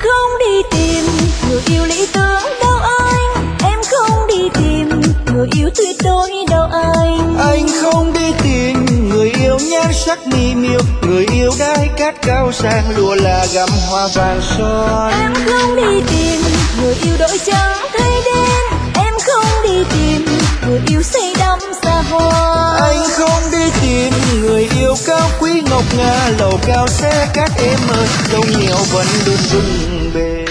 không đi tìm người yêu lý tưởng đâu anh, em không đi tìm người yêu tuyệt đối đâu anh. Anh không đi tìm người yêu nhan sắc mỹ miều, người yêu đai cát cao sang lụa là gặm hoa vàng son. Em không đi tìm người yêu đội trắng thay đen, em không đi tìm người yêu say đắm xa hoa. Anh không đi tìm người yêu cao quý ngọc ngà, lầu cao xe các em ơi, dâu nhiều vẫn luôn rung bề.